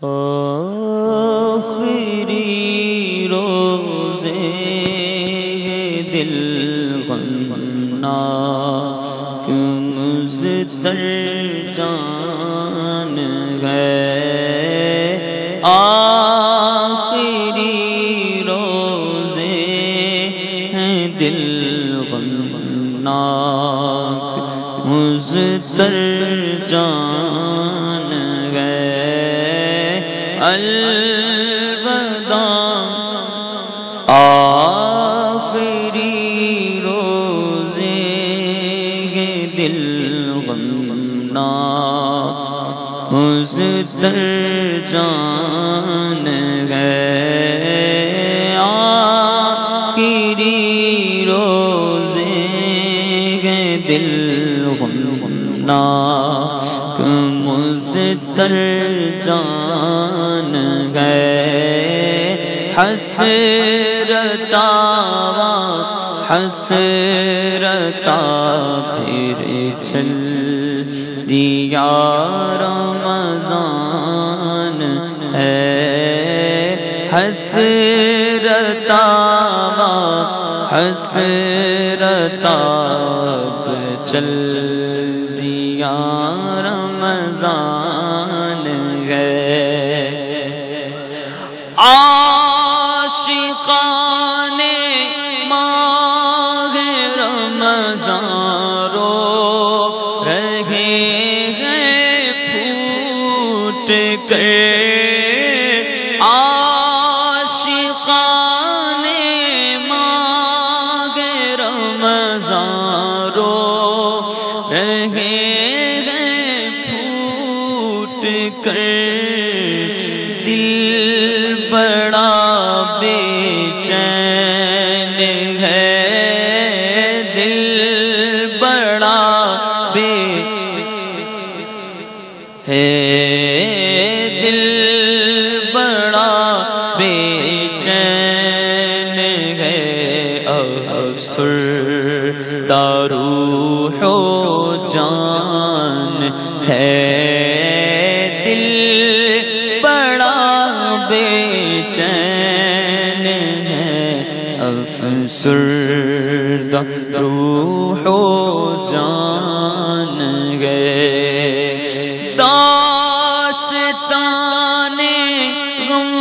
آخری روزے دل غمناک مضطر جان گئے، آخری روزے ہیں دل غمناک مضطر جان گئے، الوداع آخری روزے دل غمناک مضطر جان گئے، آخری روزے دل غمناک مضطر جان گئے، حسرتا پھر چل دیا رمضان ہے، حسرتا چل دیا رمضان ہے، عاشقان ماہ رمضان رو رہے ہیں پھوٹ کر، عاشقان ماہ رمضان رو رہے ہیں پھوٹ کر، دل بڑا بے چین ہے، دل بڑا بے ہے، دل بڑا بے چین ہے، افسردہ روح و جان ہے، دل بڑا بے چین ہے، افسردہ روح و جان گئے، داستان غم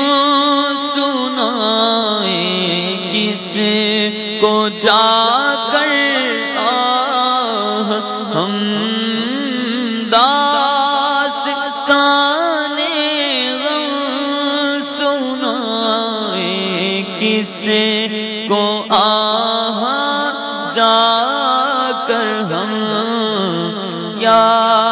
سنائیں کس کو جا کر ہم، داستان غم سنائیں کس کو جا کر ہم، یا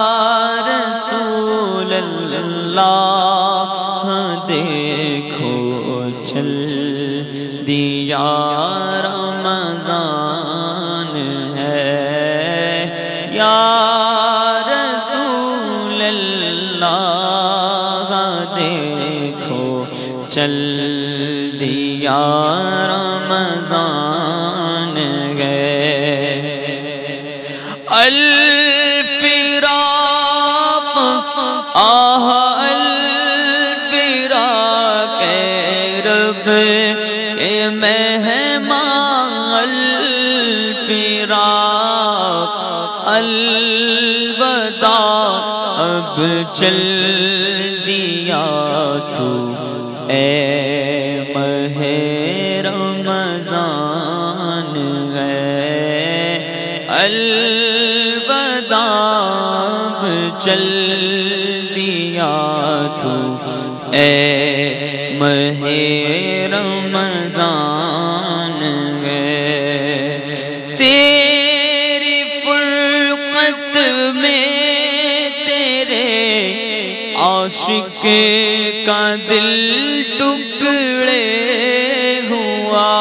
رسول اللہ دیکھو چل دیا رمضان ہے، یا رسول اللہ دیکھو چل دیا رمضان گئے، الفراق الفراق اے رب اے مہمان، الفراق الوداع اب چل دیا تو اے ماہ رمضان ہے، الوداع اب چل دیا تو اے ماہ رمضان ہے، تیری فرقت میں تیرے عاشق کا دل ٹکڑے ہوا،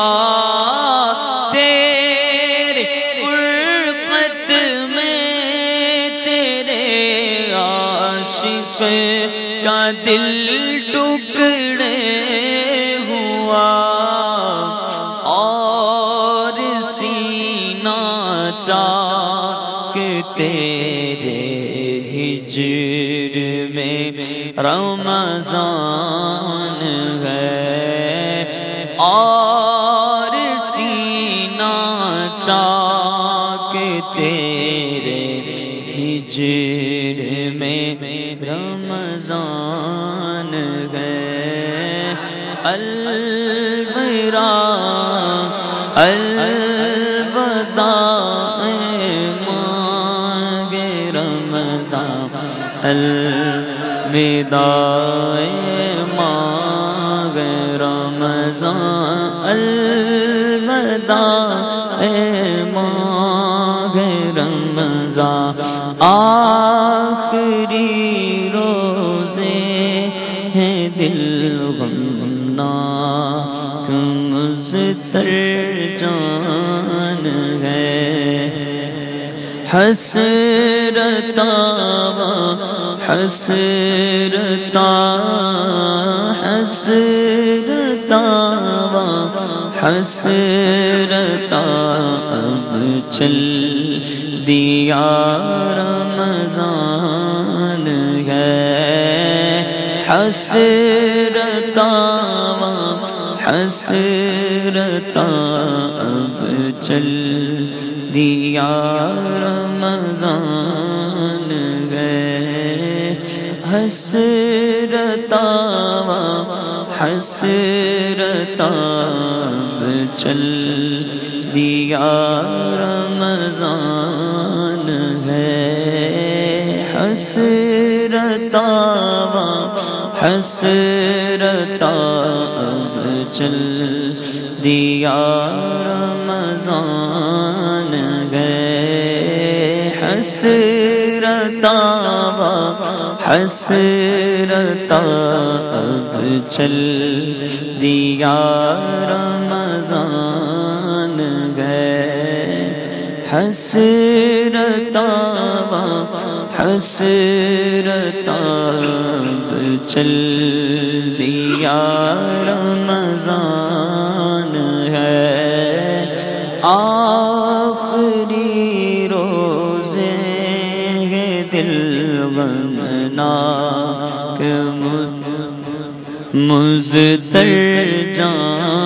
تیری فرقت میں تیرے عاشق کا دل ٹکڑے ہوا، اور سینہ چاک تیرے ہجر میں رمضان ہے اور سینہ چاک تیرے ہجر میں رمضان ہے الوداع مانگ رمضان الوداع مانگ رمضان الوداع مانگ رمضان آخری روزے ہیں دل غمناک مضطر جان ہے حسرتا حسرتا حسرتا حسرتا اب چل دیا رمضان ہے حسرتا حسرتا اب چل دیا رمضان ہے حسرتا حسرتا اب چل دیا رمضان ہے حسرتا حسرتا اب چل دیا رمضان ہے حسرتا حسرتا اب چل دیا رمضان ہے حسرتا حسرتا اب چل دیا رمضان ہے آخری روزے دل غمناک مضطر جان